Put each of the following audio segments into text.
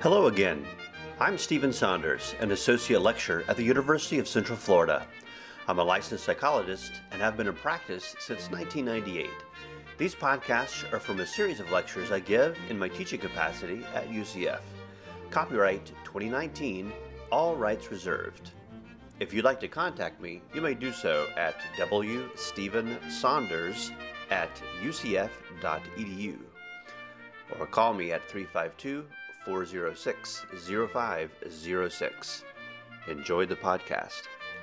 Hello again. I'm Stephen Saunders, an associate lecturer at the University of Central Florida. I'm a licensed psychologist and have been in practice since 1998. These podcasts are from a series of lectures I give in my teaching capacity at UCF. Copyright 2019, all rights reserved. If you'd like to contact me, you may do so at wstephensaunders@ucf.edu or call me at 352-406-0506. Enjoy the podcast.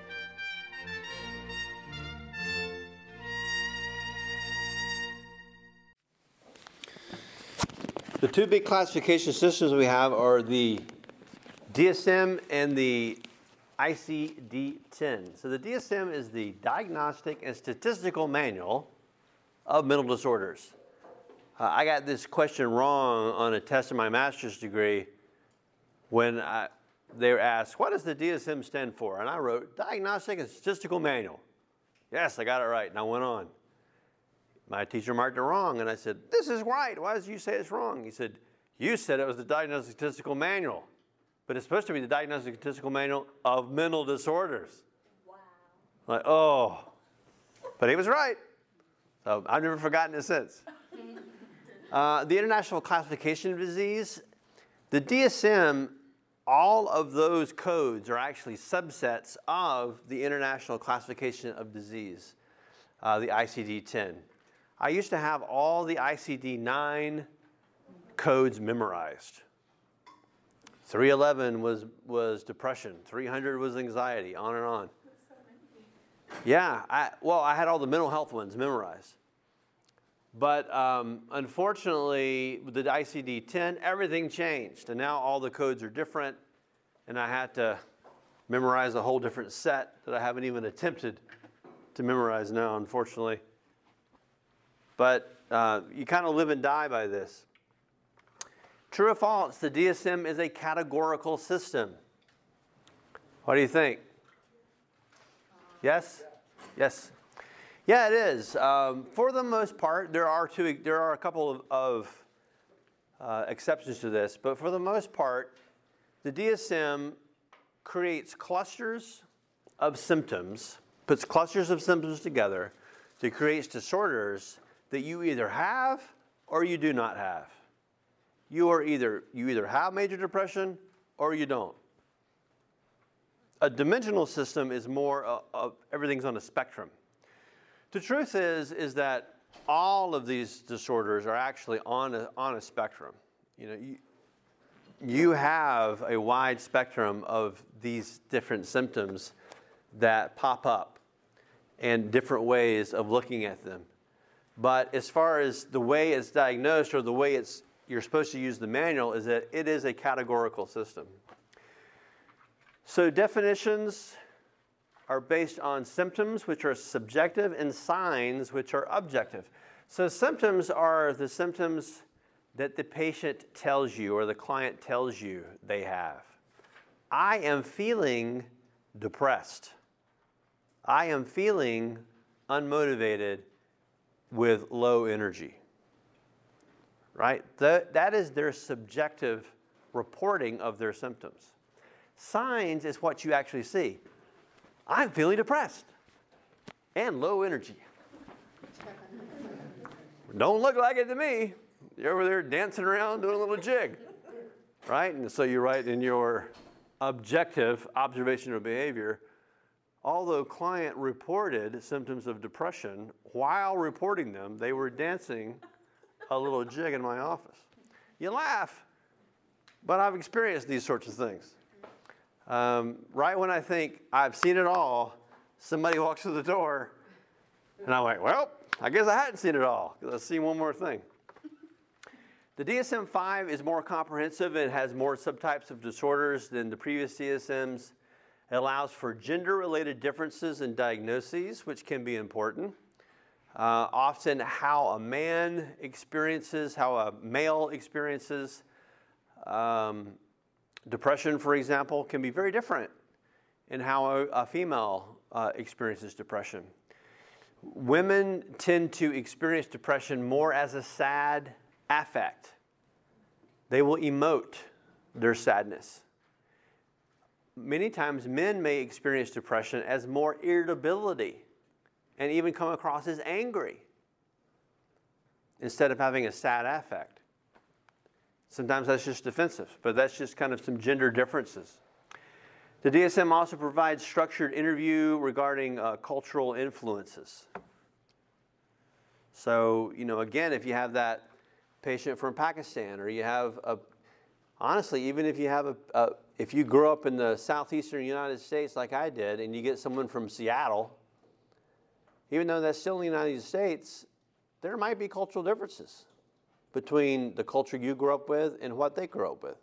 The two big classification systems we have are the DSM and the ICD-10. So the DSM is the Diagnostic and Statistical Manual of Mental Disorders. I got this question wrong on a test in my master's degree when they were asked, what does the DSM stand for? And I wrote, Diagnostic and Statistical Manual. Yes, I got it right, and I went on. My teacher marked it wrong, and I said, this is right. Why did you say it's wrong? He said, you said it was the Diagnostic Statistical Manual, but it's supposed to be the Diagnostic Statistical Manual of Mental Disorders. Wow. Like, oh. But he was right. So I've never forgotten it since. The International Classification of Disease, the DSM, all of those codes are actually subsets of the International Classification of Disease, the ICD-10. I used to have all the ICD-9 codes memorized. 311 was depression, 300 was anxiety, on and on. Yeah, I had all the mental health ones memorized. But unfortunately, with the ICD-10, everything changed, and now all the codes are different, and I had to memorize a whole different set that I haven't even attempted to memorize now, unfortunately. But you kind of live and die by this. True or false, the DSM is a categorical system. What do you think? Yes? Yes. Yeah, it is. For the most part, there are a couple of exceptions to this, but for the most part, the DSM creates clusters of symptoms, puts clusters of symptoms together to create disorders that you either have or you do not have. You either have major depression or you don't. A dimensional system is more of everything's on a spectrum. The truth is that all of these disorders are actually on a spectrum. You have a wide spectrum of these different symptoms that pop up and different ways of looking at them. But as far as the way it's diagnosed or the way you're supposed to use the manual is that it is a categorical system. So definitions are based on symptoms, which are subjective, and signs, which are objective. So symptoms are the symptoms that the patient tells you or the client tells you they have. I am feeling depressed. I am feeling unmotivated with low energy. Right? That is their subjective reporting of their symptoms. Signs is what you actually see. I'm feeling depressed and low energy. Don't look like it to me. You're over there dancing around doing a little jig. Right? And so you write in your objective observation of behavior, although client reported symptoms of depression, while reporting them, they were dancing a little jig in my office. You laugh, but I've experienced these sorts of things. Right when I think I've seen it all, somebody walks through the door, and I'm like, well, I guess I hadn't seen it all, because I've seen one more thing. The DSM-5 is more comprehensive and has more subtypes of disorders than the previous DSMs. It allows for gender-related differences in diagnoses, which can be important. Often how a male experiences depression, for example, can be very different in how a female experiences depression. Women tend to experience depression more as a sad affect. They will emote their sadness. Many times men may experience depression as more irritability and even come across as angry instead of having a sad affect. Sometimes that's just defensive, but that's just kind of some gender differences. The DSM also provides structured interview regarding cultural influences. So, again, if you have that patient from Pakistan, or you have honestly, even if you have if you grew up in the southeastern United States like I did, and you get someone from Seattle, even though that's still in the United States, there might be cultural differences between the culture you grew up with and what they grew up with.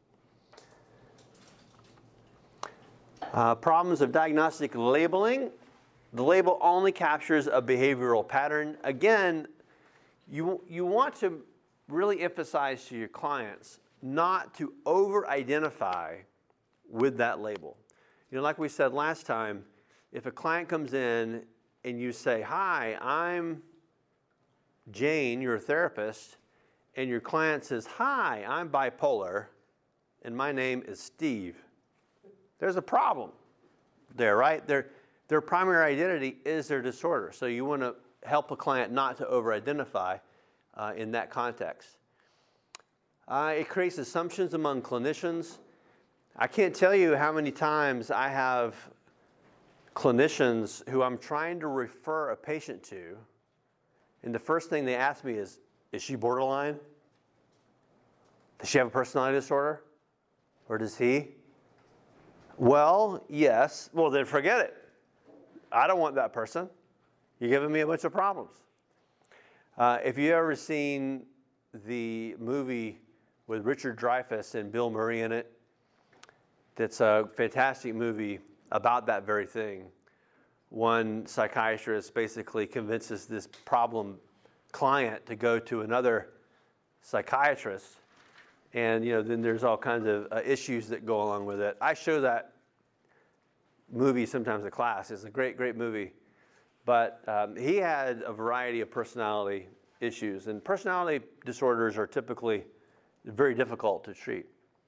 Problems of diagnostic labeling. The label only captures a behavioral pattern. Again, you want to really emphasize to your clients not to over-identify with that label. Like we said last time, if a client comes in and you say, "Hi, I'm Jane, your therapist," and your client says, "Hi, I'm bipolar, and my name is Steve," there's a problem there, right? Their primary identity is their disorder. So you want to help a client not to over-identify in that context. It creates assumptions among clinicians. I can't tell you how many times I have clinicians who I'm trying to refer a patient to, and the first thing they ask me is she borderline? Does she have a personality disorder? Or does he? Well, yes. Well, then forget it. I don't want that person. You're giving me a bunch of problems. If you've ever seen the movie with Richard Dreyfuss and Bill Murray in it, that's a fantastic movie about that very thing. One psychiatrist basically convinces this problem client to go to another psychiatrist, and then there's all kinds of issues that go along with it. I show that movie sometimes in class. It's a great, great movie. But he had a variety of personality issues, and personality disorders are typically very difficult to treat.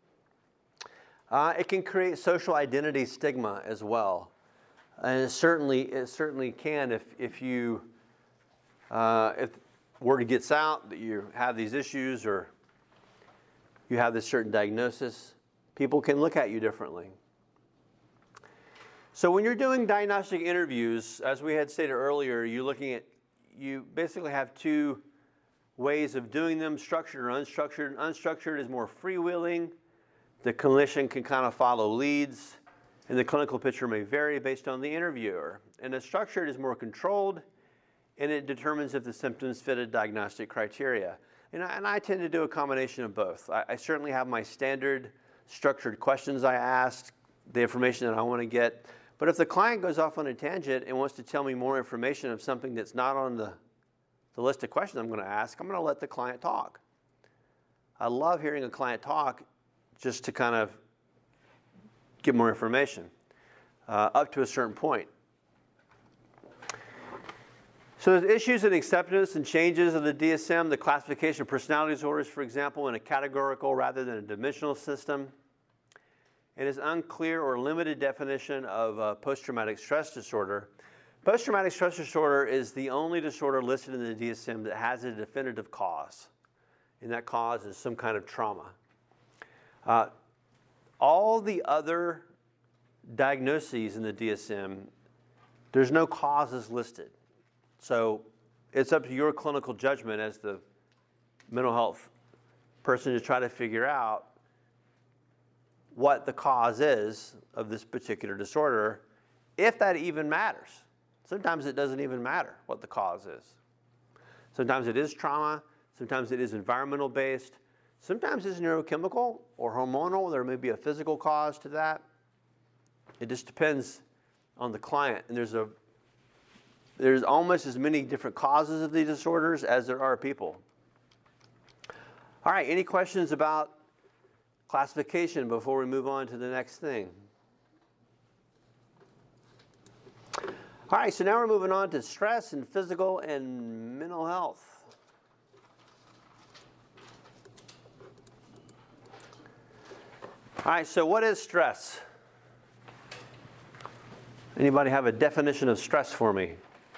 It can create social identity stigma as well, and it certainly can if word gets out that you have these issues or you have this certain diagnosis, people can look at you differently. So when you're doing diagnostic interviews, as we had stated earlier, you basically have two ways of doing them, structured or unstructured. Unstructured is more freewheeling. The clinician can kind of follow leads, and the clinical picture may vary based on the interviewer. And the structured is more controlled, and it determines if the symptoms fit a diagnostic criteria. And I tend to do a combination of both. I certainly have my standard structured questions I ask, the information that I want to get. But if the client goes off on a tangent and wants to tell me more information of something that's not on the list of questions I'm going to ask, I'm going to let the client talk. I love hearing a client talk just to kind of get more information up to a certain point. So there's issues in acceptance and changes of the DSM, the classification of personality disorders, for example, in a categorical rather than a dimensional system. It is unclear or limited definition of post-traumatic stress disorder. Post-traumatic stress disorder is the only disorder listed in the DSM that has a definitive cause, and that cause is some kind of trauma. All the other diagnoses in the DSM, there's no causes listed. So it's up to your clinical judgment as the mental health person to try to figure out what the cause is of this particular disorder, if that even matters. Sometimes it doesn't even matter what the cause is. Sometimes it is trauma, sometimes it is environmental based, sometimes it's neurochemical or hormonal. There may be a physical cause to that. It just depends on the client. And there's almost as many different causes of these disorders as there are people. All right, any questions about classification before we move on to the next thing? All right, so now we're moving on to stress and physical and mental health. All right, so what is stress? Anybody have a definition of stress for me?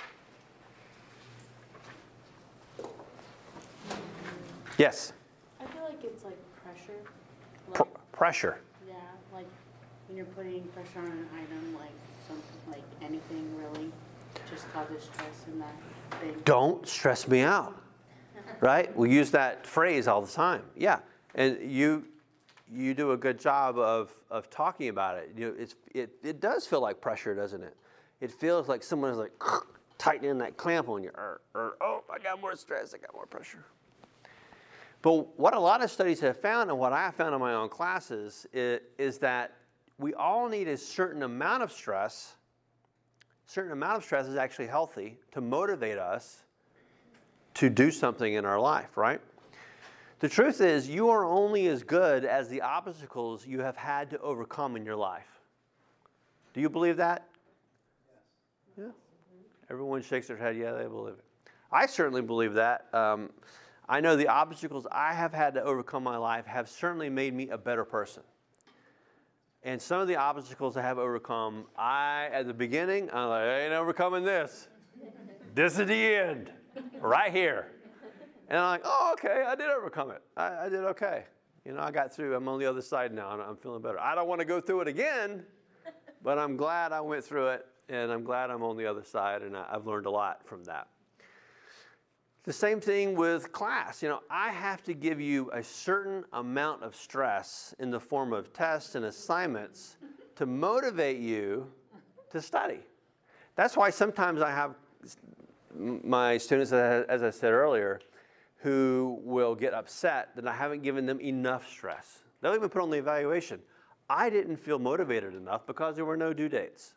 Yes? I feel like it's like pressure. Pressure. Yeah, like when you're putting pressure on an item, like something, like anything really, just causes stress in that thing. Don't stress me out. Right? We use that phrase all the time. Yeah. And you do a good job of talking about it. You know, it does feel like pressure, doesn't it? It feels like someone is like tightening that clamp on you. Oh, I got more stress, I got more pressure. But what a lot of studies have found, and what I have found in my own classes, is that we all need a certain amount of stress. A certain amount of stress is actually healthy to motivate us to do something in our life, right? The truth is, you are only as good as the obstacles you have had to overcome in your life. Do you believe that? Yes. Yeah. Everyone shakes their head, yeah, they believe it. I certainly believe that. I know the obstacles I have had to overcome in my life have certainly made me a better person. And some of the obstacles I have overcome, at the beginning, I'm like, I ain't overcoming this. This is the end, right here. And I'm like, oh, okay, I did overcome it. I did okay. You know, I got through. I'm on the other side now, and I'm feeling better. I don't want to go through it again, but I'm glad I went through it, and I'm glad I'm on the other side, and I've learned a lot from that. The same thing with class. You know, I have to give you a certain amount of stress in the form of tests and assignments to motivate you to study. That's why sometimes I have my students, as I said earlier, who will get upset that I haven't given them enough stress. They'll even put on the evaluation, I didn't feel motivated enough because there were no due dates.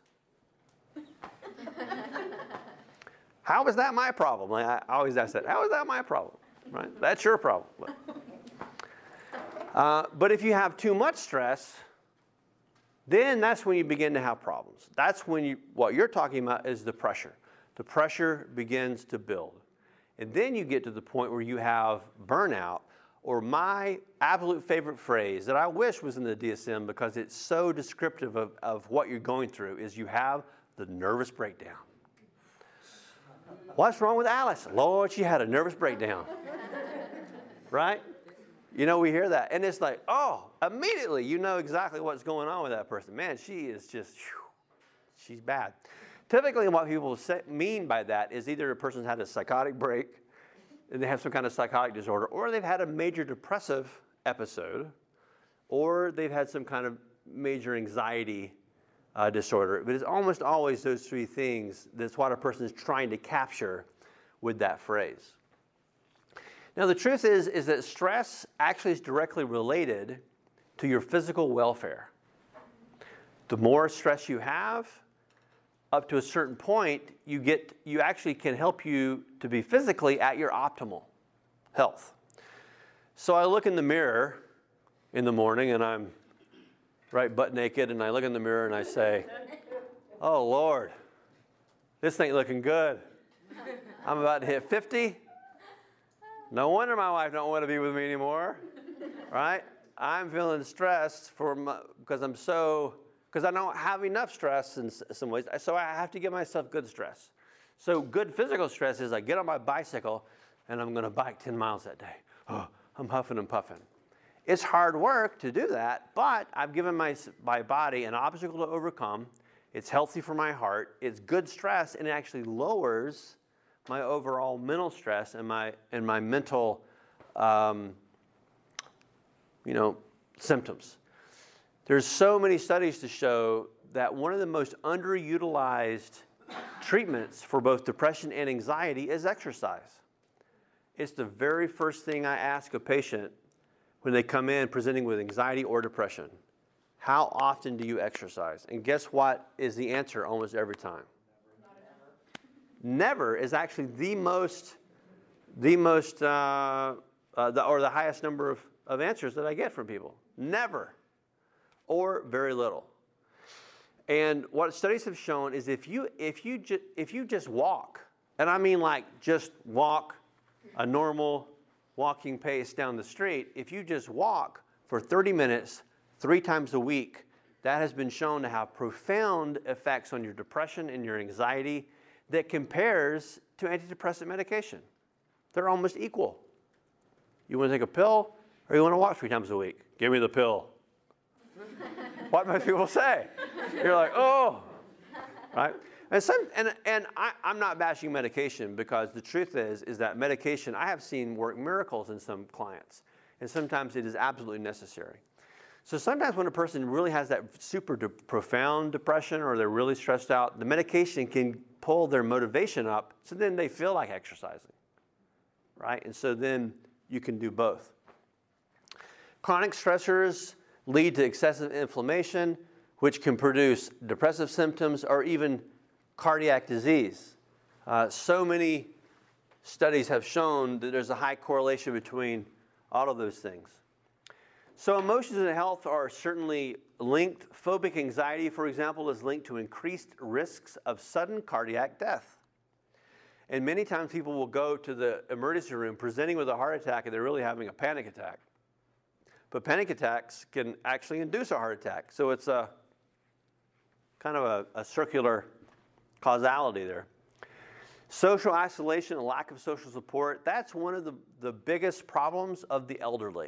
How is that my problem? I always ask that. How is that my problem? Right? That's your problem. But if you have too much stress, then that's when you begin to have problems. That's when what you're talking about is the pressure. The pressure begins to build. And then you get to the point where you have burnout, or my absolute favorite phrase that I wish was in the DSM because it's so descriptive of what you're going through, is you have the nervous breakdown. What's wrong with Alice? Lord, she had a nervous breakdown. Right? You know, we hear that. And it's like, oh, immediately you know exactly what's going on with that person. Man, she is just, she's bad. Typically what people mean by that is either a person's had a psychotic break, and they have some kind of psychotic disorder, or they've had a major depressive episode, or they've had some kind of major anxiety disorder. But it's almost always those three things. That's what a person is trying to capture with that phrase. Now, the truth is that stress actually is directly related to your physical welfare. The more stress you have, up to a certain point, you actually can help you to be physically at your optimal health. So I look in the mirror in the morning, and I'm right butt naked, and I look in the mirror and I say, oh, Lord, this ain't looking good. I'm about to hit 50. No wonder my wife don't want to be with me anymore, right? I'm feeling stressed because I don't have enough stress in some ways, so I have to give myself good stress. So good physical stress is I get on my bicycle, and I'm going to bike 10 miles that day. Oh, I'm huffing and puffing. It's hard work to do that, but I've given my body an obstacle to overcome. It's healthy for my heart. It's good stress, and it actually lowers my overall mental stress and my mental, symptoms. There's so many studies to show that one of the most underutilized treatments for both depression and anxiety is exercise. It's the very first thing I ask a patient when they come in presenting with anxiety or depression. How often do you exercise? And guess what is the answer almost every time? Never is actually the highest number of answers that I get from people. Never. Or very little. And what studies have shown is if you just walk, and I mean like just walk a normal walking pace down the street, if you just walk for 30 minutes 3 times a week, that has been shown to have profound effects on your depression and your anxiety that compares to antidepressant medication. They're almost equal. You want to take a pill or you want to walk 3 times a week? Give me the pill. What most people say. You're like, oh, right? And I'm not bashing medication, because the truth is that medication I have seen work miracles in some clients, and sometimes it is absolutely necessary. So sometimes when a person really has that super profound depression, or they're really stressed out, the medication can pull their motivation up, so then they feel like exercising, right? And so then you can do both. Chronic stressors lead to excessive inflammation, which can produce depressive symptoms or even cardiac disease. So many studies have shown that there's a high correlation between all of those things. So emotions and health are certainly linked. Phobic anxiety, for example, is linked to increased risks of sudden cardiac death. And many times people will go to the emergency room presenting with a heart attack, and they're really having a panic attack. But panic attacks can actually induce a heart attack. So it's a kind of a circular causality there. Social isolation and lack of social support, that's one of the biggest problems of the elderly.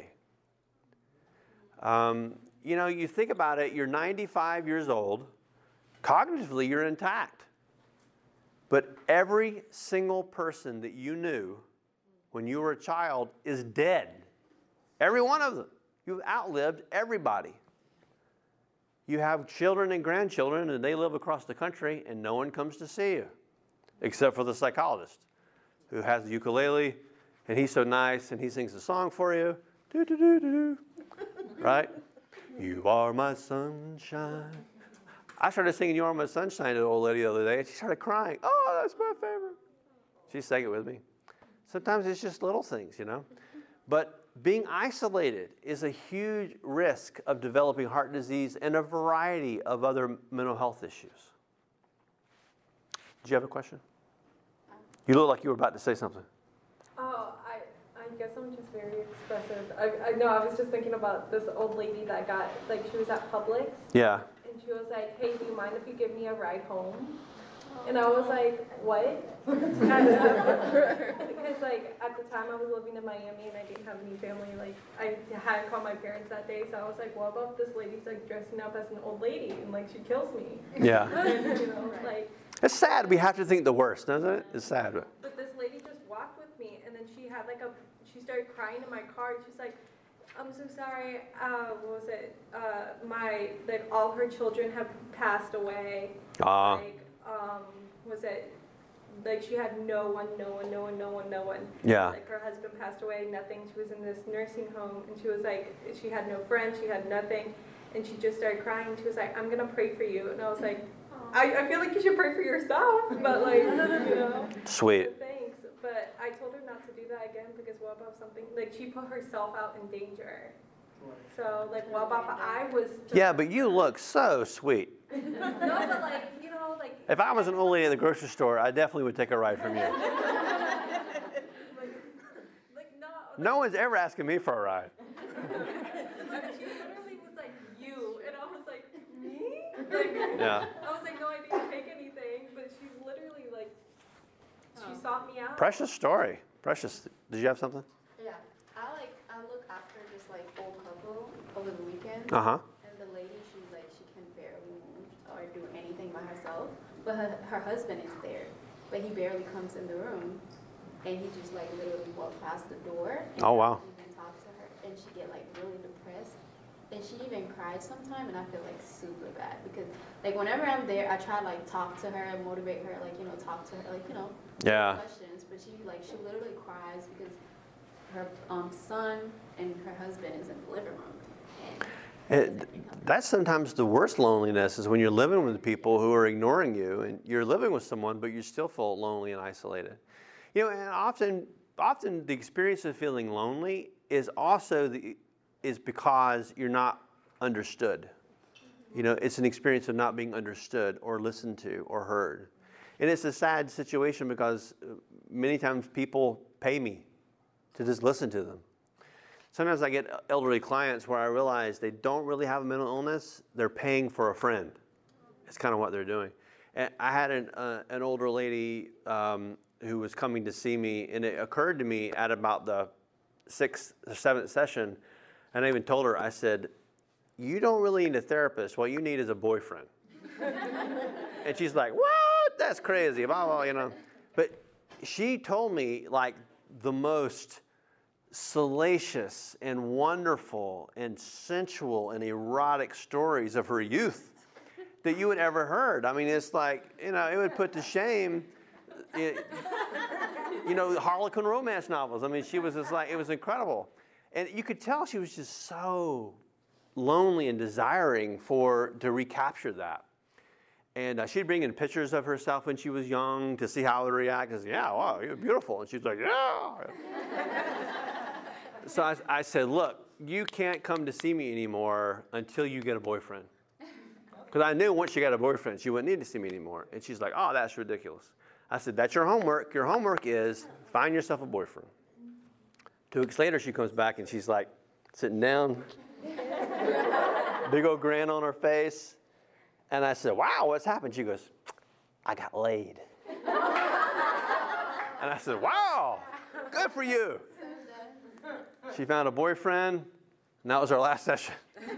You think about it, you're 95 years old, cognitively you're intact. But every single person that you knew when you were a child is dead. Every one of them. You've outlived everybody. You have children and grandchildren, and they live across the country, and no one comes to see you, except for the psychologist, who has the ukulele, and he's so nice, and he sings a song for you. Do-do-do-do-do. Right? You are my sunshine. I started singing You Are My Sunshine to the old lady the other day, and she started crying. Oh, that's my favorite. She sang it with me. Sometimes it's just little things, But being isolated is a huge risk of developing heart disease and a variety of other mental health issues. Did you have a question? You look like you were about to say something. Oh, I guess I'm just very expressive. I know, I was just thinking about this old lady that got, she was at Publix. Yeah. And she was like, hey, do you mind if you give me a ride home? And I was like, what? Because, at the time I was living in Miami and I didn't have any family. I hadn't called my parents that day, so I was like, what about this lady's, dressing up as an old lady and, she kills me? Yeah. It's sad. We have to think the worst, doesn't it? It's sad. But this lady just walked with me, and then she had, she started crying in my car, and she's like, I'm so sorry, what was it? All her children have passed away. Was it, she had no one. Yeah. Her husband passed away, nothing. She was in this nursing home, and she was like, she had no friends, she had nothing. And she just started crying. She was like, I'm going to pray for you. And I was like, I feel like you should pray for yourself, but Sweet. Thanks. But I told her not to do that again, because what about something, she put herself out in danger. So, what about I was... Yeah, but you look so sweet. No, but If I was an old lady at the grocery store, I definitely would take a ride from you. No one's ever asking me for a ride. She literally was like, you. And I was like, me? Yeah. I was like, no, I didn't take anything. But she's literally she sought me out. Precious story. Precious. Did you have something? Yeah. I look after this old couple over the weekend. Uh-huh. And the lady, she can barely move or do anything by herself. But her husband is there. But he barely comes in the room. And he just literally walked past the door. And oh, wow. Even talk to her. And she get really depressed. And she even cried sometime, and I feel super bad. Because whenever I'm there, I try to talk to her and motivate her, talk to her, yeah. questions. But she literally cries because her son and her husband is in the living room. That's sometimes the worst loneliness, is when you're living with people who are ignoring you, and you're living with someone, but you still feel lonely and isolated. And often the experience of feeling lonely is also is because you're not understood. It's an experience of not being understood or listened to or heard. And it's a sad situation, because many times people pay me to just listen to them. Sometimes I get elderly clients where I realize they don't really have a mental illness. They're paying for a friend. It's kind of what they're doing. And I had an older lady who was coming to see me, and it occurred to me at about the 6th or 7th session, and I even told her, I said, you don't really need a therapist. What you need is a boyfriend. And she's like, what? That's crazy. Blah, blah, you know. But she told me like the most salacious and wonderful and sensual and erotic stories of her youth that you had ever heard. I mean, it's like, you know, it would put to shame, you know, Harlequin romance novels. I mean, she was just like, it was incredible. And you could tell she was just so lonely and desiring to recapture that. And she'd bring in pictures of herself when she was young to see how it would react. I said, yeah, wow, you're beautiful. And she's like, yeah. So I said, look, you can't come to see me anymore until you get a boyfriend. Because I knew once she got a boyfriend, she wouldn't need to see me anymore. And she's like, oh, that's ridiculous. I said, that's your homework. Your homework is find yourself a boyfriend. 2 weeks later, she comes back and she's like sitting down, big old grin on her face. And I said, wow, what's happened? She goes, I got laid. And I said, wow, good for you. She found a boyfriend, and that was our last session.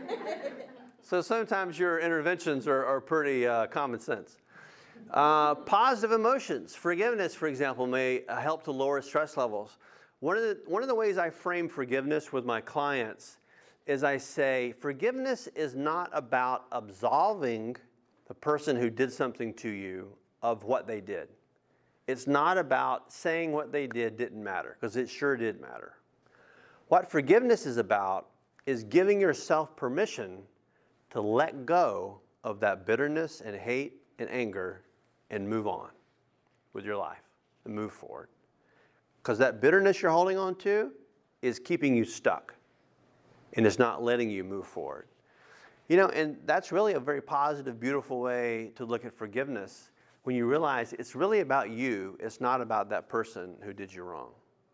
So sometimes your interventions are pretty common sense. Positive emotions. Forgiveness, for example, may help to lower stress levels. One of the ways I frame forgiveness with my clients is I say, forgiveness is not about absolving the person who did something to you of what they did. It's not about saying what they did didn't matter, because it sure did matter. What forgiveness is about is giving yourself permission to let go of that bitterness and hate and anger and move on with your life and move forward. Because that bitterness you're holding on to is keeping you stuck and it's not letting you move forward. You know, and that's really a very positive, beautiful way to look at forgiveness when you realize it's really about you. It's not about that person who did you wrong.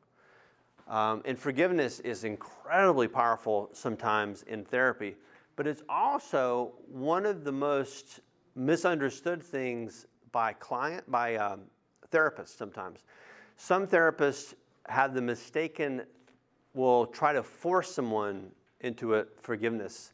And forgiveness is incredibly powerful sometimes in therapy, but it's also one of the most misunderstood things by therapists sometimes. Some therapists have the mistaken, will try to force someone into a forgiveness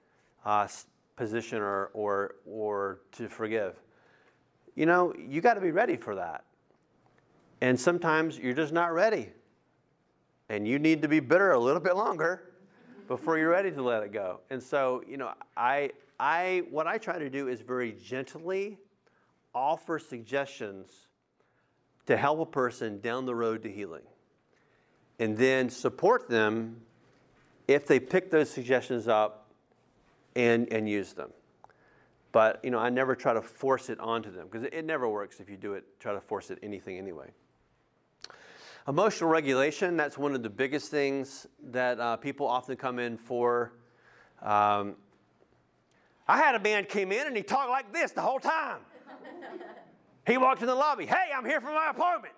position or to forgive. You know, you got to be ready for that. And sometimes you're just not ready. And you need to be bitter a little bit longer before you're ready to let it go. And so, you know, what I try to do is very gently offer suggestions to help a person down the road to healing. And then support them if they pick those suggestions up and use them. But, you know, I never try to force it onto them, because it never works if you try to force it anything anyway. Emotional regulation, that's one of the biggest things that people often come in for. I had a man came in and he talked like this the whole time. He walked in the lobby, hey, I'm here for my appointment.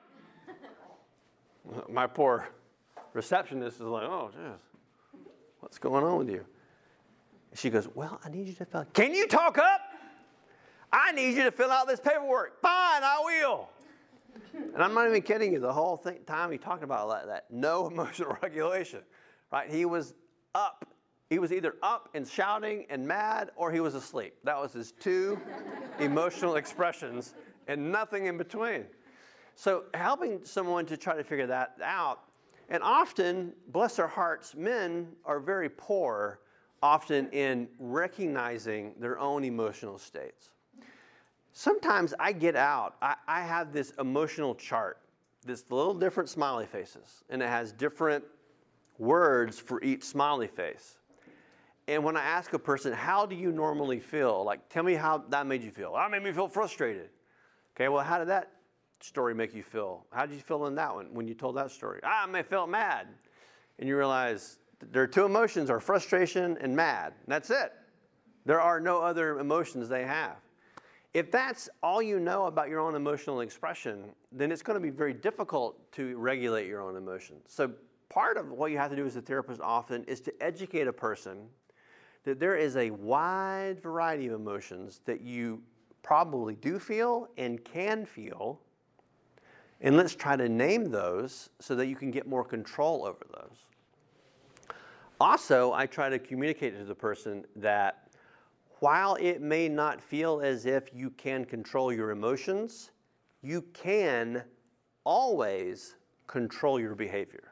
My poor receptionist is like, oh, geez, what's going on with you? She goes, well, I need you to fill out. Can you talk up? I need you to fill out this paperwork. Fine, I will. And I'm not even kidding you. The whole time he talked about that, no emotional regulation, right? He was up. He was either up and shouting and mad, or he was asleep. That was his two emotional expressions, and nothing in between. So helping someone to try to figure that out, and often, bless their hearts, men are very poor often in recognizing their own emotional states. Sometimes I get out, I have this emotional chart, this little different smiley faces, and it has different words for each smiley face. And when I ask a person, how do you normally feel? Like, tell me how that made you feel. That made me feel frustrated. Okay, well, how did that story make you feel? How did you feel in that one when you told that story? I may felt mad. And you realize their two emotions are frustration and mad. And that's it. There are no other emotions they have. If that's all you know about your own emotional expression, then it's going to be very difficult to regulate your own emotions. So part of what you have to do as a therapist often is to educate a person that there is a wide variety of emotions that you probably do feel and can feel. And let's try to name those so that you can get more control over those. Also, I try to communicate to the person that while it may not feel as if you can control your emotions, you can always control your behavior.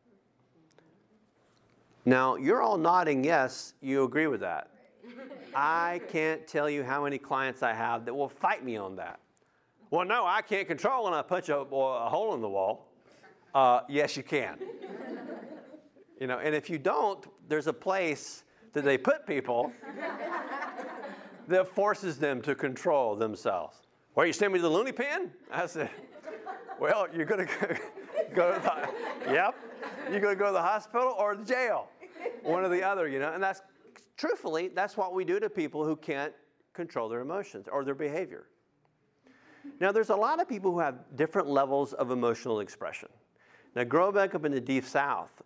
Now, you're all nodding yes, you agree with that. I can't tell you how many clients I have that will fight me on that. Well, no, I can't control when I punch a hole in the wall. Yes, you can. You know, and if you don't, there's a place that they put people that forces them to control themselves. Well, you send me to the loony bin? I said, well, you're going to go to the, yep, you're going to go to the hospital or the jail, one or the other, you know. And that's, truthfully, that's what we do to people who can't control their emotions or their behavior. Now, there's a lot of people who have different levels of emotional expression. Now, growing back up in the deep South,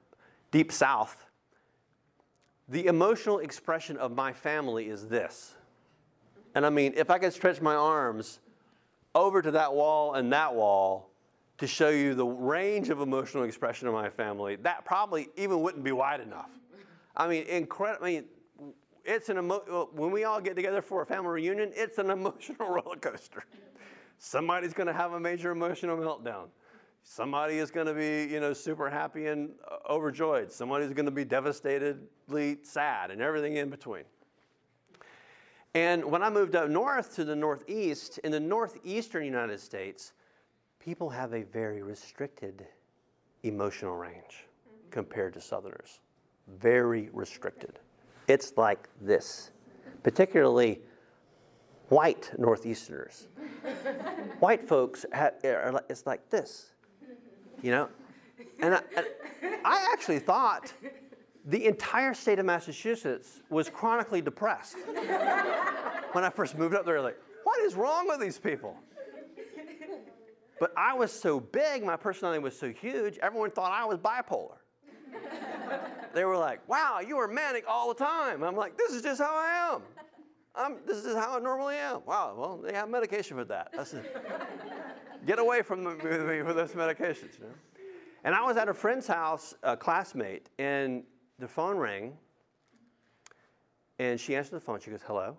the emotional expression of my family is this. And I mean, if I could stretch my arms over to that wall and that wall to show you the range of emotional expression of my family, that probably even wouldn't be wide enough. I mean, incredible. I mean, it's when we all get together for a family reunion, it's an emotional roller coaster. Somebody's going to have a major emotional meltdown. Somebody is going to be, you know, super happy and overjoyed. Somebody's going to be devastatedly sad and everything in between. And when I moved up north to the Northeast, in the northeastern United States, people have a very restricted emotional range compared to Southerners. Very restricted. It's like this, particularly white Northeasterners. White folks, it's like this, you know? And I actually thought the entire state of Massachusetts was chronically depressed. When I first moved up there, like, what is wrong with these people? But I was so big, my personality was so huge, everyone thought I was bipolar. They were like, wow, you are manic all the time. I'm like, this is just how I am. This is how I normally am. Wow, well, they have medication for that. I said, get away from me with those medications. You know? And I was at a friend's house, a classmate, and the phone rang, and she answered the phone. She goes, hello?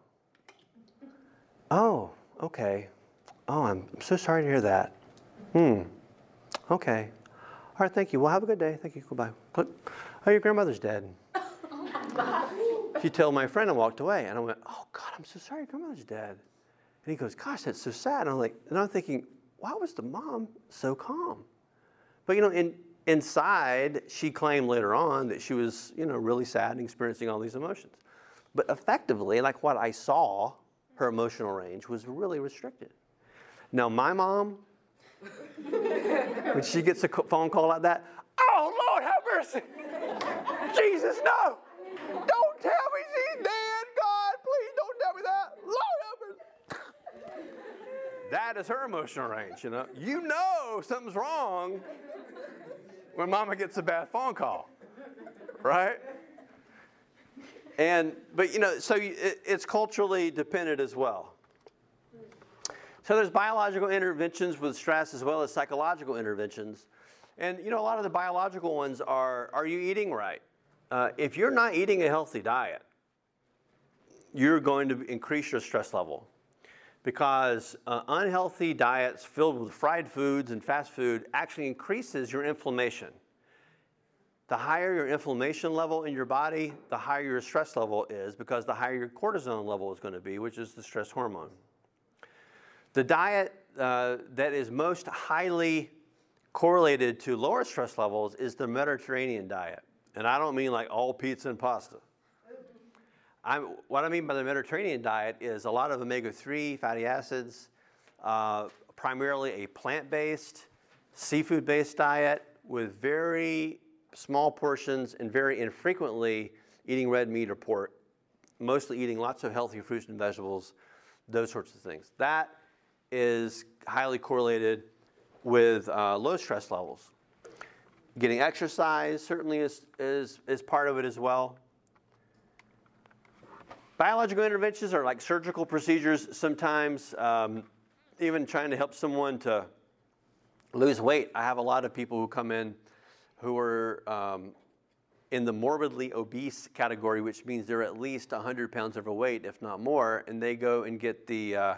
Oh, okay. Oh, I'm so sorry to hear that. Okay. All right, thank you. Well, have a good day. Thank you. Goodbye. Click. Oh, your grandmother's dead. She told my friend and walked away. And I went, oh, God, I'm so sorry your grandmother's dead. And he goes, gosh, that's so sad. And I'm thinking, why was the mom so calm? But, you know, inside, she claimed later on that she was, you know, really sad and experiencing all these emotions. But effectively, like what I saw, her emotional range was really restricted. Now, my mom, when she gets a phone call like that, oh, Lord, have mercy. Jesus, no. Don't tell me she's dead. God, please don't tell me that. Lord, have mercy. That is her emotional range, you know. You know something's wrong when mama gets a bad phone call, right? But, you know, so it's culturally dependent as well. So there's biological interventions with stress as well as psychological interventions. And, you know, a lot of the biological ones are you eating right? If you're not eating a healthy diet, you're going to increase your stress level. Because unhealthy diets filled with fried foods and fast food actually increases your inflammation. The higher your inflammation level in your body, the higher your stress level is, because the higher your cortisol level is going to be, which is the stress hormone. The diet that is most highly correlated to lower stress levels is the Mediterranean diet. And I don't mean like all pizza and pasta. What I mean by the Mediterranean diet is a lot of omega-3 fatty acids, primarily a plant-based, seafood-based diet with very small portions and very infrequently eating red meat or pork, mostly eating lots of healthy fruits and vegetables, those sorts of things. That is highly correlated with low stress levels. Getting exercise certainly is part of it as well. Biological interventions are like surgical procedures sometimes, even trying to help someone to lose weight. I have a lot of people who come in who are in the morbidly obese category, which means they're at least 100 pounds overweight, if not more, and they go and get the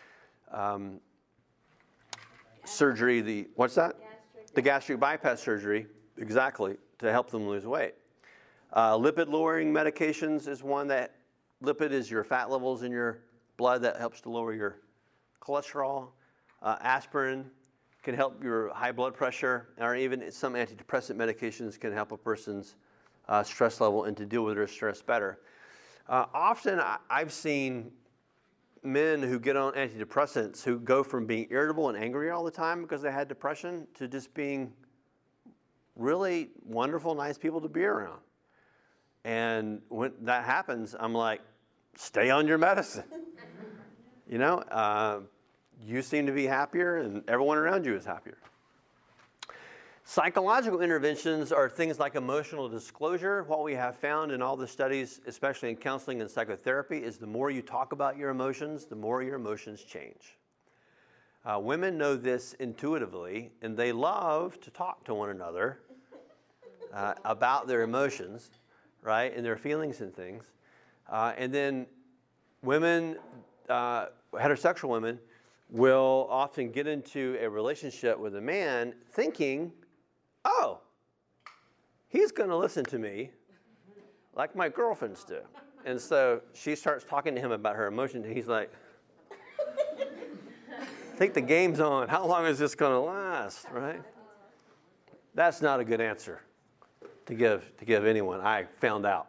surgery, what's that? The gastric bypass surgery, exactly, to help them lose weight. Lipid-lowering medications is one that, lipid is your fat levels in your blood that helps to lower your cholesterol. Aspirin can help your high blood pressure, or even some antidepressant medications can help a person's stress level and to deal with their stress better. Often I've seen men who get on antidepressants who go from being irritable and angry all the time because they had depression to just being really wonderful, nice people to be around. And when that happens, I'm like, stay on your medicine. You know, you seem to be happier and everyone around you is happier. Psychological interventions are things like emotional disclosure. What we have found in all the studies, especially in counseling and psychotherapy, is the more you talk about your emotions, the more your emotions change. Women know this intuitively, and they love to talk to one another about their emotions, right, and their feelings and things. And then women, heterosexual women, will often get into a relationship with a man thinking, oh, he's going to listen to me like my girlfriends do. And so she starts talking to him about her emotions, and he's like, I think the game's on. How long is this going to last, right? That's not a good answer to give anyone. I found out.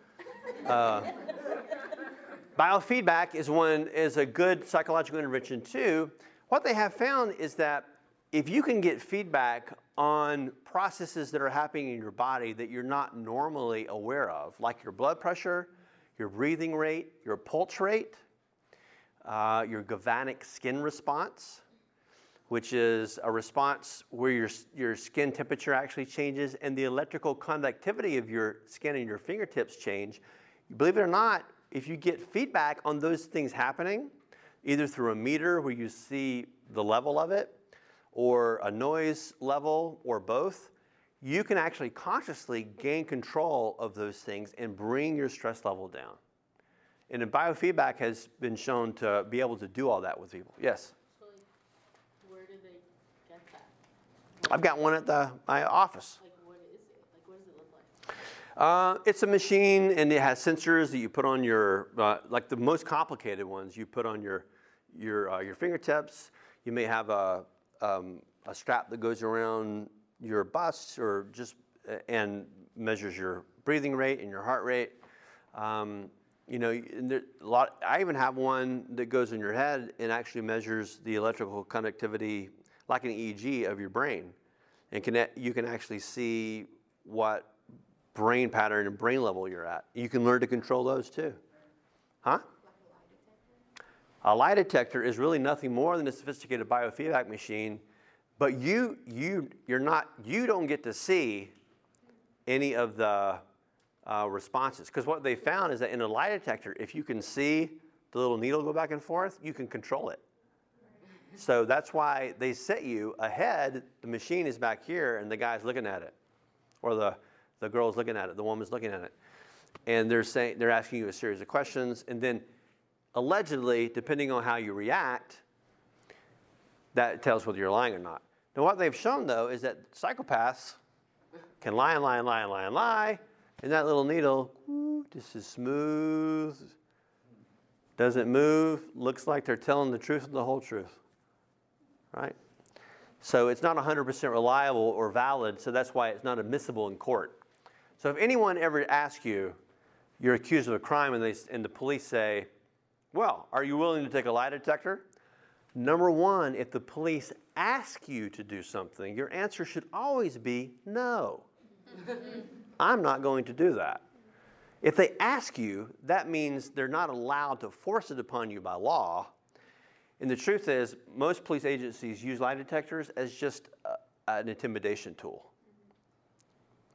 Biofeedback is a good psychological intervention too. What they have found is that if you can get feedback on processes that are happening in your body that you're not normally aware of, like your blood pressure, your breathing rate, your pulse rate, your galvanic skin response, which is a response where your skin temperature actually changes and the electrical conductivity of your skin and your fingertips change. Believe it or not, if you get feedback on those things happening, either through a meter where you see the level of it, or a noise level, or both, you can actually consciously gain control of those things and bring your stress level down. And biofeedback has been shown to be able to do all that with people. Yes? So, where do they get that? I've got one at my office. Like, what is it? Like, what does it look like? It's a machine, and it has sensors that you put on your, like the most complicated ones, you put on your fingertips. You may have a strap that goes around your bust, or just and measures your breathing rate and your heart rate. You know, and I even have one that goes in your head and actually measures the electrical conductivity, like an EEG, of your brain, and you can actually see what brain pattern and brain level you're at. You can learn to control those too. Huh? A lie detector is really nothing more than a sophisticated biofeedback machine, but you don't get to see any of the responses. Because what they found is that in a lie detector, if you can see the little needle go back and forth, you can control it. So that's why they set you ahead. The machine is back here, and the guy's looking at it, or the girl's looking at it, the woman's looking at it, and they're asking you a series of questions, and then allegedly, depending on how you react, that tells whether you're lying or not. Now, what they've shown, though, is that psychopaths can lie and lie and lie and lie and lie, and that little needle, just is smooth, doesn't move, looks like they're telling the truth and the whole truth, right? So it's not 100% reliable or valid, so that's why it's not admissible in court. So if anyone ever asks you, you're accused of a crime, and the police say, well, are you willing to take a lie detector? Number one, if the police ask you to do something, your answer should always be no. I'm not going to do that. If they ask you, that means they're not allowed to force it upon you by law. And the truth is, most police agencies use lie detectors as just an intimidation tool.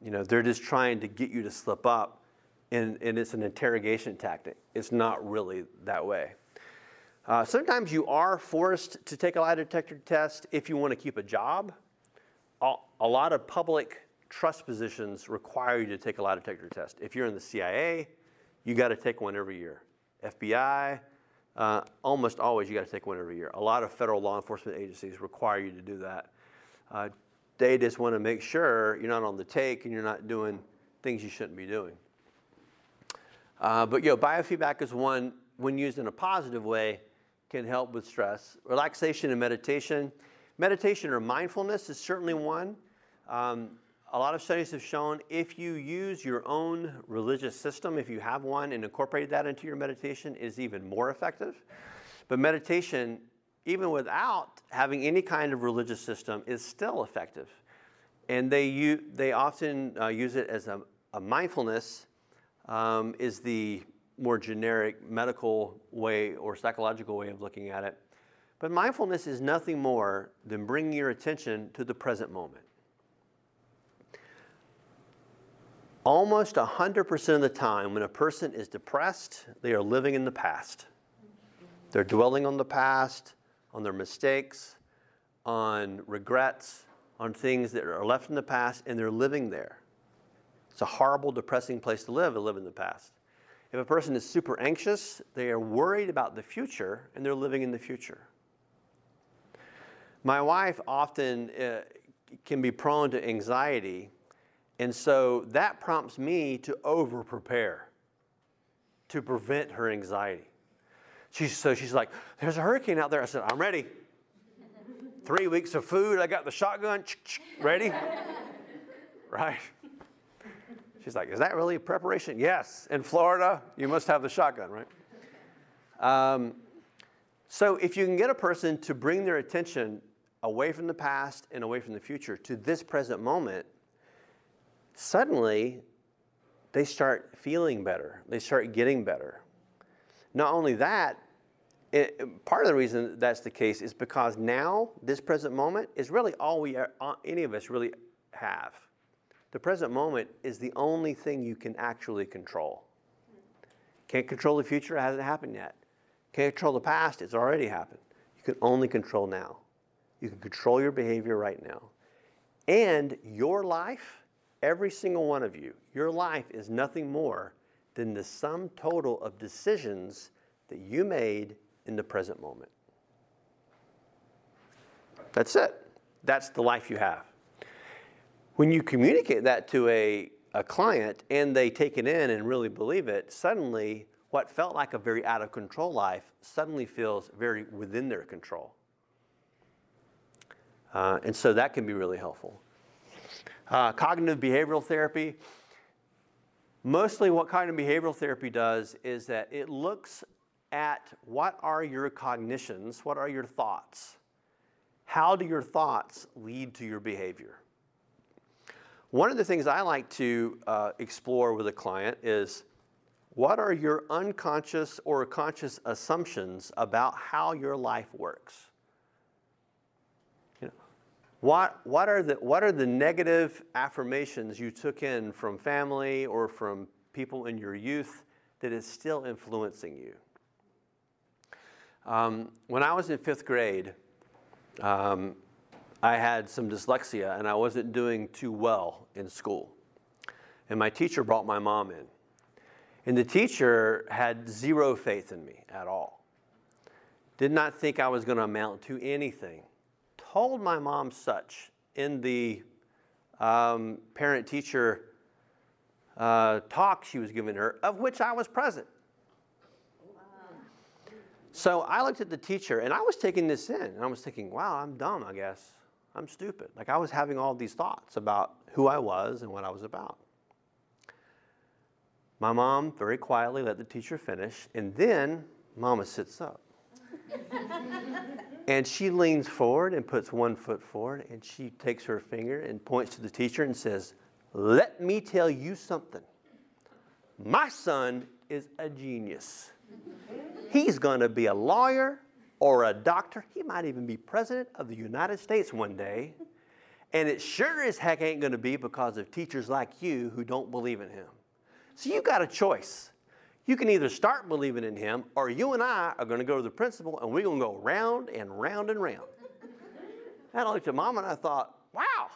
They're just trying to get you to slip up, and it's an interrogation tactic. It's not really that way. Sometimes you are forced to take a lie detector test if you want to keep a job. A lot of public trust positions require you to take a lie detector test. If you're in the CIA, you got to take one every year. FBI, almost always you got to take one every year. A lot of federal law enforcement agencies require you to do that. They just want to make sure you're not on the take and you're not doing things you shouldn't be doing. But biofeedback is one, when used in a positive way, can help with stress. Relaxation and meditation. Meditation or mindfulness is certainly one. A lot of studies have shown if you use your own religious system, if you have one and incorporate that into your meditation, is even more effective. But meditation, even without having any kind of religious system, is still effective. And they often use it as a mindfulness is the more generic medical way or psychological way of looking at it. But mindfulness is nothing more than bringing your attention to the present moment. Almost 100% of the time when a person is depressed, they are living in the past. They're dwelling on the past, on their mistakes, on regrets, on things that are left in the past, and they're living there. It's a horrible, depressing place to live in the past. If a person is super anxious, they are worried about the future, and they're living in the future. My wife often can be prone to anxiety, and so that prompts me to over-prepare to prevent her anxiety. She's like, there's a hurricane out there. I said, I'm ready. 3 weeks of food. I got the shotgun. Ready? Right? She's like, is that really preparation? Yes. In Florida, you must have the shotgun, right? So if you can get a person to bring their attention away from the past and away from the future to this present moment, suddenly they start feeling better. They start getting better. Not only that, part of the reason that's the case is because now, this present moment, is really all any of us really have. The present moment is the only thing you can actually control. Can't control the future, it hasn't happened yet. Can't control the past, it's already happened. You can only control now. You can control your behavior right now. And your life, every single one of you, your life is nothing more than the sum total of decisions that you made in the present moment. That's it. That's the life you have. When you communicate that to a client and they take it in and really believe it, suddenly what felt like a very out of control life suddenly feels very within their control. And so that can be really helpful. Cognitive behavioral therapy. Mostly what cognitive behavioral therapy does is that it looks at what are your cognitions, what are your thoughts? How do your thoughts lead to your behavior? One of the things I like to explore with a client is what are your unconscious or conscious assumptions about how your life works? What are the negative affirmations you took in from family or from people in your youth that is still influencing you? When I was in 5th grade, I had some dyslexia and I wasn't doing too well in school. And my teacher brought my mom in. And the teacher had zero faith in me at all. Did not think I was going to amount to anything. Told my mom such in the parent-teacher talk she was giving her, of which I was present. So I looked at the teacher, and I was taking this in, and I was thinking, wow, I'm dumb, I guess. I'm stupid. Like, I was having all these thoughts about who I was and what I was about. My mom very quietly let the teacher finish, and then Mama sits up. And she leans forward and puts one foot forward, and she takes her finger and points to the teacher and says, let me tell you something. My son is a genius. He's going to be a lawyer or a doctor. He might even be president of the United States one day. And it sure as heck ain't going to be because of teachers like you who don't believe in him. So you got a choice. You can either start believing in him, or you and I are going to go to the principal and we're going to go round and round and round. And I looked at Mom and I thought, wow,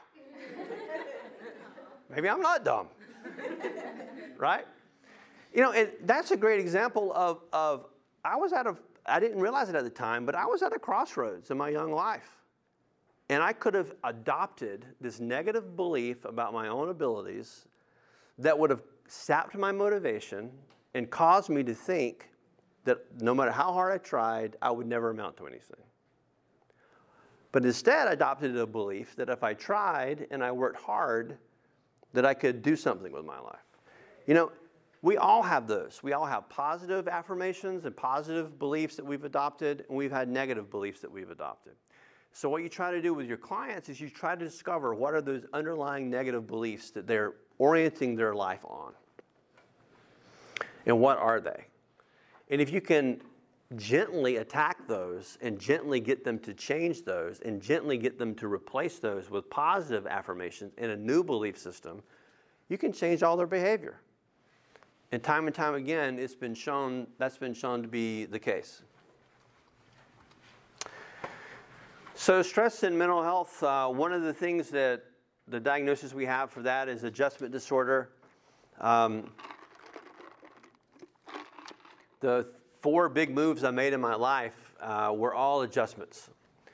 maybe I'm not dumb. Right? You know, and that's a great example of I didn't realize it at the time, but I was at a crossroads in my young life. And I could have adopted this negative belief about my own abilities that would have sapped my motivation and caused me to think that no matter how hard I tried, I would never amount to anything. But instead, I adopted a belief that if I tried and I worked hard, that I could do something with my life. You know, we all have those. We all have positive affirmations and positive beliefs that we've adopted, and we've had negative beliefs that we've adopted. So what you try to do with your clients is you try to discover what are those underlying negative beliefs that they're orienting their life on. And what are they? And if you can gently attack those and gently get them to change those and gently get them to replace those with positive affirmations in a new belief system, you can change all their behavior. And time again, that's been shown to be the case. So stress and mental health, one of the things that the diagnosis we have for that is adjustment disorder. The 4 big moves I made in my life were all adjustments.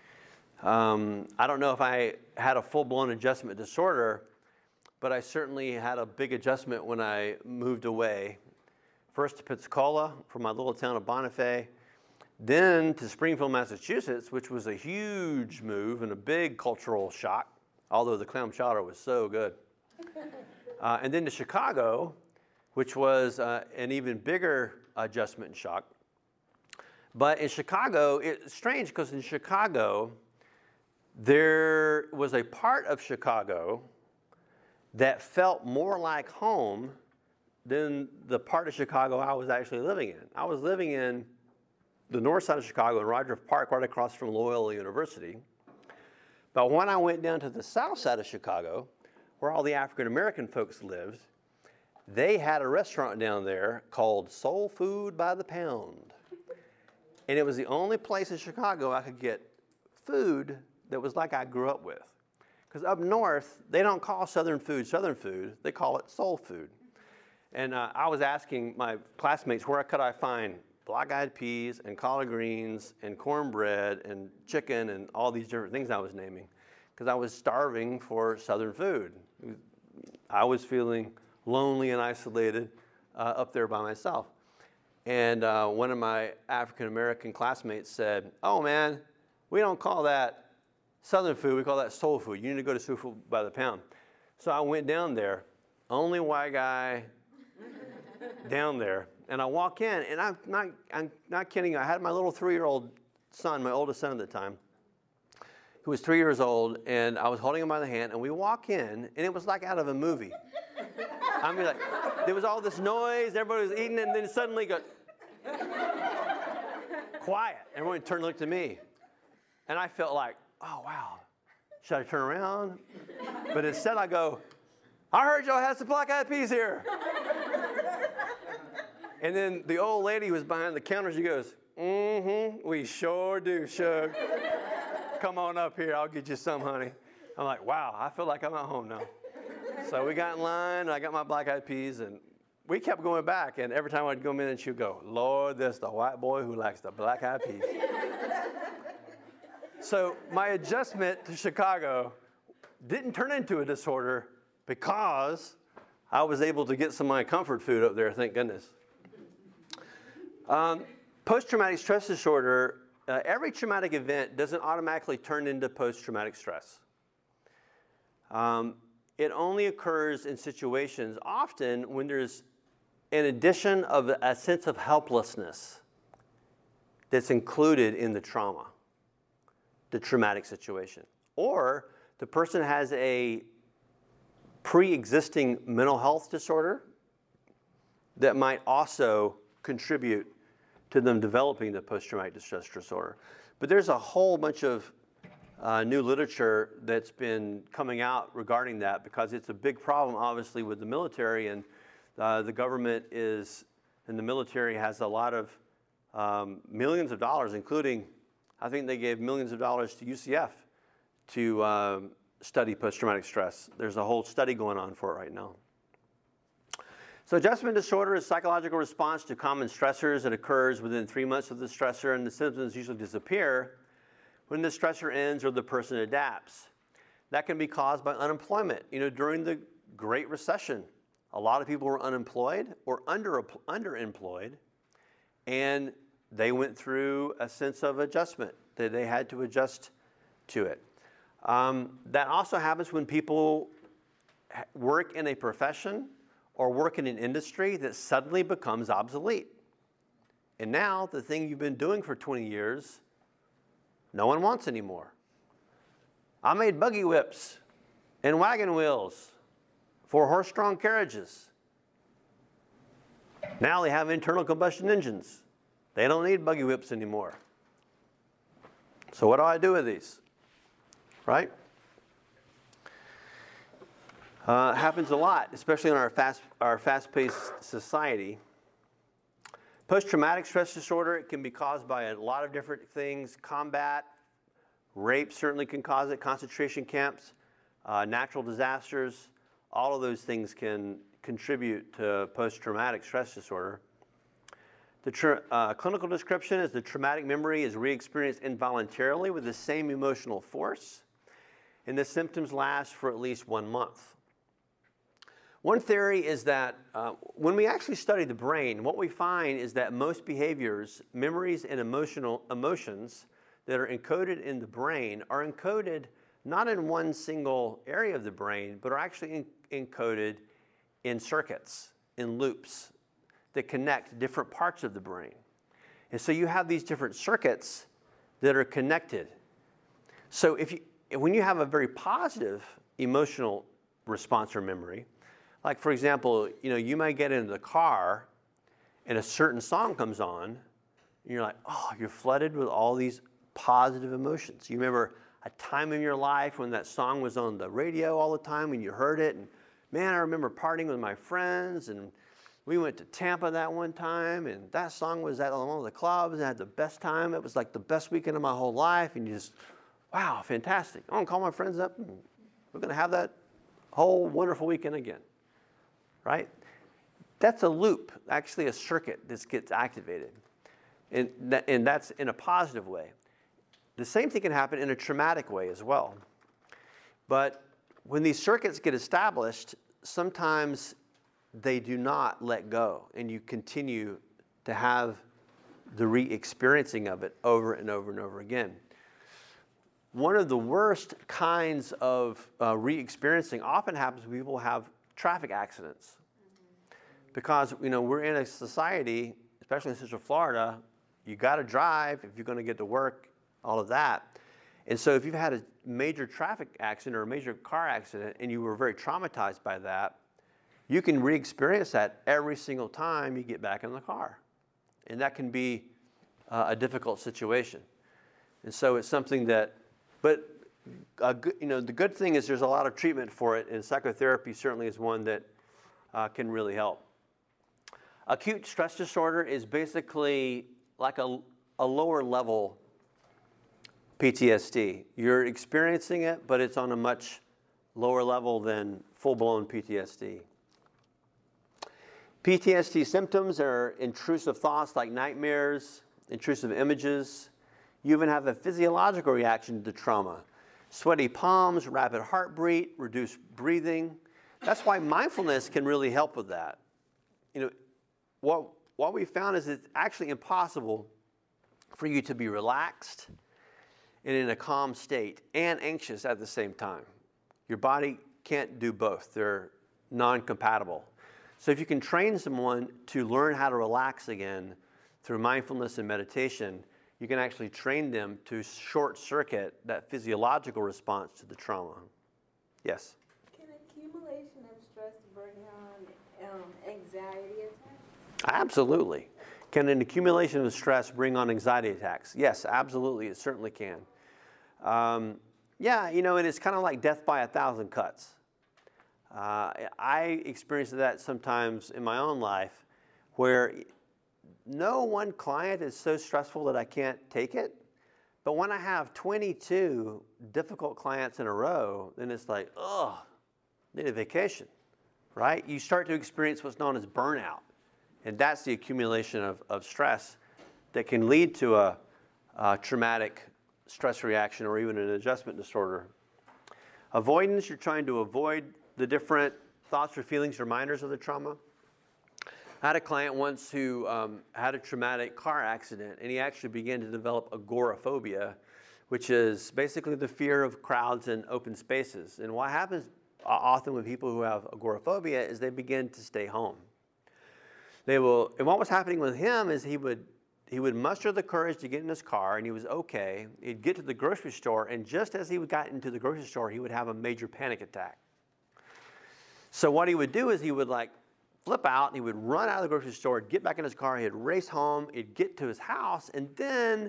I don't know if I had a full-blown adjustment disorder, but I certainly had a big adjustment when I moved away. First to Pensacola from my little town of Bonifay, then to Springfield, Massachusetts, which was a huge move and a big cultural shock, although the clam chowder was so good. And then to Chicago, which was an even bigger adjustment and shock. But in Chicago, it's strange because in Chicago, there was a part of Chicago that felt more like home than the part of Chicago I was actually living in. I was living in the north side of Chicago in Rogers Park, right across from Loyola University. But when I went down to the south side of Chicago, where all the African American folks lived, they had a restaurant down there called Soul Food by the Pound. And it was the only place in Chicago I could get food that was like I grew up with. Because up north, they don't call Southern food, they call it soul food. And I was asking my classmates, where could I find black-eyed peas and collard greens and cornbread and chicken and all these different things I was naming, because I was starving for Southern food. I was feeling lonely and isolated up there by myself. And one of my African-American classmates said, oh man, we don't call that Southern food, we call that soul food. You need to go to Soul Food by the Pound. So I went down there, only white guy down there. And I walk in, and I'm not kidding you. I had my little 3-year-old son, my oldest son at the time, who was 3 years old, and I was holding him by the hand, and we walk in, and it was like out of a movie. I mean, like, there was all this noise, everybody was eating, and then suddenly got quiet. Everyone turned and looked at me. And I felt like, oh, wow, should I turn around? But instead I go, I heard y'all had some black-eyed peas here. And then the old lady who was behind the counter, she goes, mm-hmm, we sure do, Shug. Come on up here, I'll get you some, honey. I'm like, wow, I feel like I'm at home now. So we got in line, and I got my black-eyed peas, and we kept going back. And every time I'd go in, she'd go, Lord, that's the white boy who likes the black-eyed peas. So my adjustment to Chicago didn't turn into a disorder because I was able to get some of my comfort food up there, thank goodness. Post-traumatic stress disorder, every traumatic event doesn't automatically turn into post-traumatic stress. It only occurs in situations often when there's an addition of a sense of helplessness that's included in the trauma, the traumatic situation. Or the person has a pre-existing mental health disorder that might also contribute to them developing the post-traumatic stress disorder. But there's a whole bunch of new literature that's been coming out regarding that, because it's a big problem, obviously, with the military, and the government and the military has a lot of millions of dollars, including, I think they gave millions of dollars to UCF to study post-traumatic stress. There's a whole study going on for it right now. So adjustment disorder is psychological response to common stressors that occurs within 3 months of the stressor, and the symptoms usually disappear when the stressor ends or the person adapts. That can be caused by unemployment. During the Great Recession, a lot of people were unemployed or underemployed, and they went through a sense of adjustment, that they had to adjust to it. That also happens when people work in a profession or work in an industry that suddenly becomes obsolete. And now the thing you've been doing for 20 years, no one wants anymore. I made buggy whips and wagon wheels for horse-drawn carriages. Now they have internal combustion engines. They don't need buggy whips anymore. So what do I do with these? Right? Happens a lot, especially in our fast-paced society. Post-traumatic stress disorder, it can be caused by a lot of different things. Combat, rape certainly can cause it. Concentration camps, natural disasters, all of those things can contribute to post-traumatic stress disorder. The clinical description is the traumatic memory is re-experienced involuntarily with the same emotional force, and the symptoms last for at least 1 month. One theory is that when we actually study the brain, what we find is that most behaviors, memories, and emotions that are encoded in the brain are encoded not in one single area of the brain, but are actually encoded in circuits, in loops that connect different parts of the brain. And so you have these different circuits that are connected. So when you have a very positive emotional response or memory, like for example, you might get into the car and a certain song comes on, and you're like, oh, you're flooded with all these positive emotions. You remember a time in your life when that song was on the radio all the time and you heard it, and man, I remember partying with my friends, and we went to Tampa that one time, and that song was at one of the clubs, and I had the best time. It was like the best weekend of my whole life, and you just, wow, fantastic. I'm gonna call my friends up, and we're gonna have that whole wonderful weekend again, right? That's a loop, actually a circuit that gets activated, and that's in a positive way. The same thing can happen in a traumatic way as well. But when these circuits get established, sometimes they do not let go, and you continue to have the re-experiencing of it over and over and over again. One of the worst kinds of re-experiencing often happens when people have traffic accidents. Because we're in a society, especially in Central Florida, you got to drive if you're going to get to work, all of that. And so if you've had a major traffic accident or a major car accident and you were very traumatized by that, you can re-experience that every single time you get back in the car. And that can be a difficult situation. And so it's something that, but the good thing is there's a lot of treatment for it, and psychotherapy certainly is one that can really help. Acute stress disorder is basically like a lower level PTSD. You're experiencing it, but it's on a much lower level than full-blown PTSD. PTSD symptoms are intrusive thoughts like nightmares, intrusive images. You even have a physiological reaction to trauma. Sweaty palms, rapid heartbeat, reduced breathing. That's why mindfulness can really help with that. What we found is it's actually impossible for you to be relaxed and in a calm state and anxious at the same time. Your body can't do both. They're non-compatible. So if you can train someone to learn how to relax again through mindfulness and meditation, you can actually train them to short circuit that physiological response to the trauma. Yes? Can accumulation of stress bring on anxiety attacks? Absolutely. Can an accumulation of stress bring on anxiety attacks? Yes, absolutely, it certainly can. Yeah, and it's kind of like death by 1,000 cuts. I experience that sometimes in my own life where no one client is so stressful that I can't take it. But when I have 22 difficult clients in a row, then it's like, ugh, need a vacation, right? You start to experience what's known as burnout. And that's the accumulation of stress that can lead to a traumatic stress reaction or even an adjustment disorder. Avoidance, you're trying to avoid the different thoughts or feelings, reminders of the trauma. I had a client once who had a traumatic car accident, and he actually began to develop agoraphobia, which is basically the fear of crowds and open spaces. And what happens often with people who have agoraphobia is they begin to stay home. And what was happening with him is he would muster the courage to get in his car, and he was okay. He'd get to the grocery store, and just as he got into the grocery store, he would have a major panic attack. So what he would do is he would flip out, and he would run out of the grocery store, get back in his car, he'd race home, he'd get to his house, and then,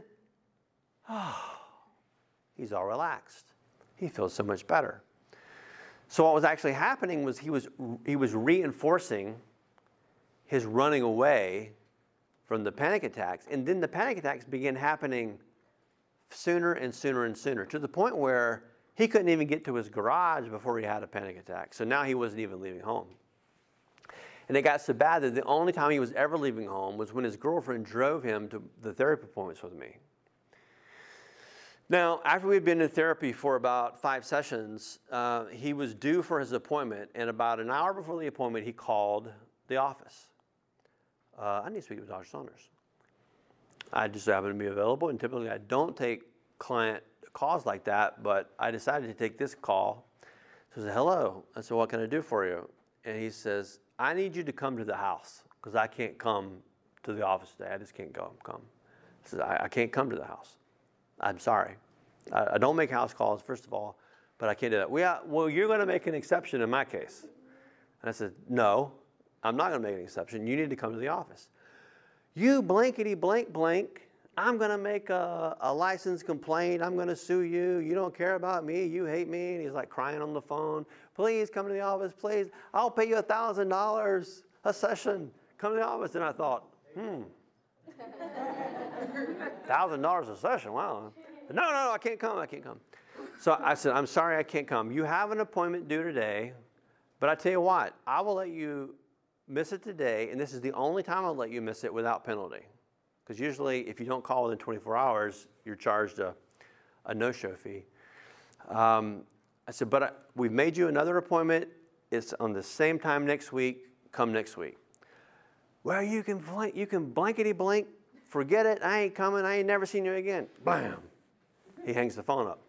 he's all relaxed. He feels so much better. So what was actually happening was he was reinforcing his running away from the panic attacks, and then the panic attacks began happening sooner and sooner and sooner, to the point where he couldn't even get to his garage before he had a panic attack. So now he wasn't even leaving home. And it got so bad that the only time he was ever leaving home was when his girlfriend drove him to the therapy appointments with me. Now, after we'd been in therapy for about 5 sessions, he was due for his appointment, and about an hour before the appointment, he called the office. I need to speak with Dr. Saunders. I just happened to be available, and typically I don't take client calls like that, but I decided to take this call. So I said, hello. I said, what can I do for you? And he says, I need you to come to the house because I can't come to the office today. I just can't come. I said, I can't come to the house. I'm sorry. I don't make house calls, first of all, but I can't do that. Well, you're going to make an exception in my case. And I said, no, I'm not going to make an exception. You need to come to the office. You blankety blank blank. I'm going to make a license complaint. I'm going to sue you. You don't care about me. You hate me. And he's crying on the phone. Please come to the office, please. I'll pay you $1,000 a session. Come to the office. And I thought, $1,000 a session, wow. No, I can't come. So I said, I'm sorry, I can't come. You have an appointment due today, but I tell you what, I will let you miss it today, and this is the only time I'll let you miss it without penalty. Because usually, if you don't call within 24 hours, you're charged a no-show fee. I said, but we've made you another appointment. It's on the same time next week. Come next week. Well, you can blankety blank. Forget it. I ain't coming. I ain't never seen you again. Bam. He hangs the phone up.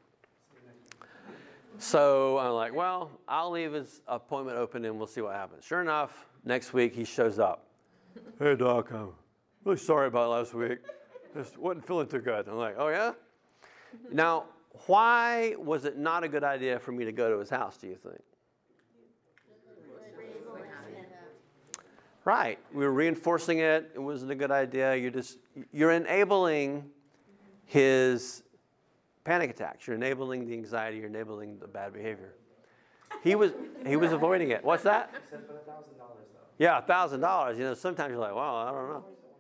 So I'm like, well, I'll leave his appointment open and we'll see what happens. Sure enough, next week he shows up. Hey, Doc, I'm really sorry about last week. Just wasn't feeling too good. I'm like, oh, yeah? Now, why was it not a good idea for me to go to his house, do you think? Right. We were reinforcing it. It wasn't a good idea. You're enabling his panic attacks. You're enabling the anxiety. You're enabling the bad behavior. He was avoiding it. What's that? You said but $1,000 though. Yeah, $1,000. Sometimes you're like, well, I don't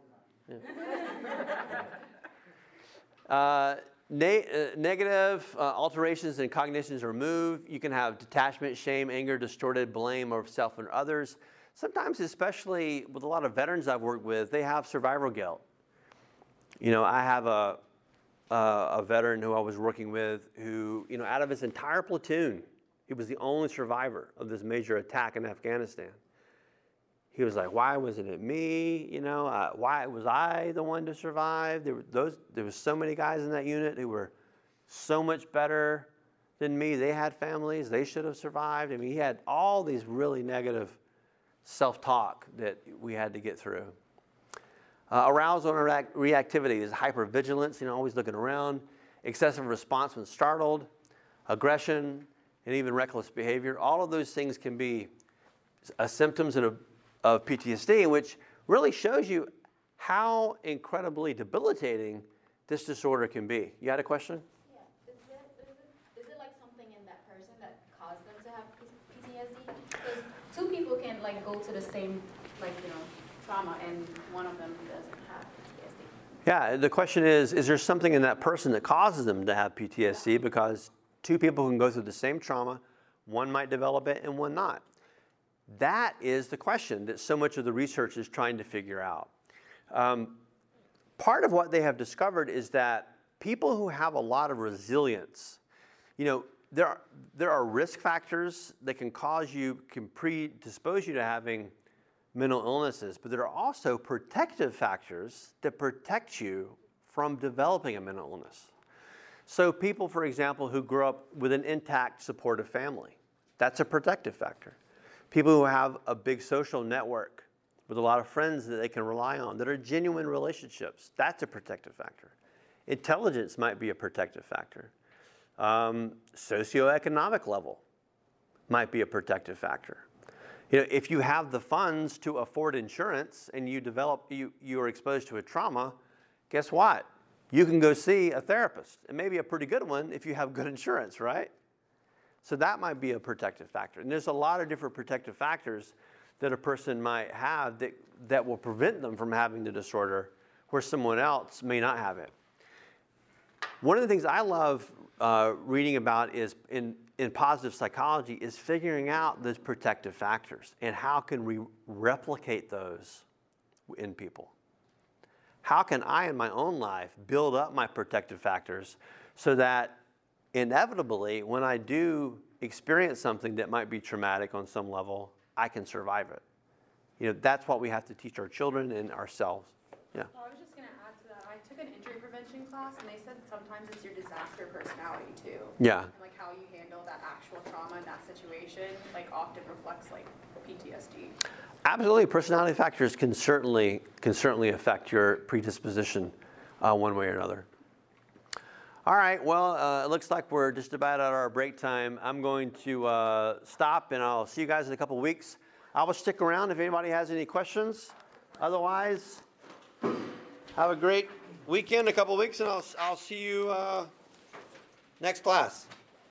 know. Yeah. Negative alterations in cognitions are removed. You can have detachment, shame, anger, distorted blame of self and others. Sometimes, especially with a lot of veterans I've worked with, they have survival guilt. I have a veteran who I was working with who, out of his entire platoon, he was the only survivor of this major attack in Afghanistan. He was like, why wasn't it me? Why was I the one to survive? There were so many guys in that unit who were so much better than me. They had families. They should have survived. I mean, he had all these really negative self-talk that we had to get through. Arousal and reactivity is hypervigilance, always looking around. Excessive response when startled. Aggression and even reckless behavior. All of those things can be symptoms of PTSD, which really shows you how incredibly debilitating this disorder can be. You had a question? Yeah. Is it like two people can like go to the same trauma, and one of them doesn't have PTSD. Yeah, the question is there something in that person that causes them to have PTSD? Because two people can go through the same trauma, one might develop it and one not. That is the question that so much of the research is trying to figure out. Part of what they have discovered is that people who have a lot of resilience, there are risk factors that can predispose you to having mental illnesses, but there are also protective factors that protect you from developing a mental illness. So people, for example, who grew up with an intact, supportive family, that's a protective factor. People who have a big social network with a lot of friends that they can rely on, that are genuine relationships, that's a protective factor. Intelligence might be a protective factor. Socioeconomic level might be a protective factor. If you have the funds to afford insurance and you are exposed to a trauma, guess what? You can go see a therapist, and maybe a pretty good one if you have good insurance, right? So that might be a protective factor. And there's a lot of different protective factors that a person might have that will prevent them from having the disorder where someone else may not have it. One of the things I love reading about is in positive psychology is figuring out those protective factors and how can we replicate those in people. How can I in my own life build up my protective factors so that inevitably when I do experience something that might be traumatic on some level, I can survive it. That's what we have to teach our children and ourselves. Yeah. Well, I was just going to add to that. I took an injury prevention class, and they said sometimes it's your disaster personality too. Yeah. And, like how you handle that actual trauma in that situation, like often reflects like PTSD. Absolutely, personality factors can certainly affect your predisposition one way or another. All right, well, it looks like we're just about at our break time. I'm going to stop, and I'll see you guys in a couple weeks. I will stick around if anybody has any questions. Otherwise, have a great weekend, a couple weeks, and I'll see you next class.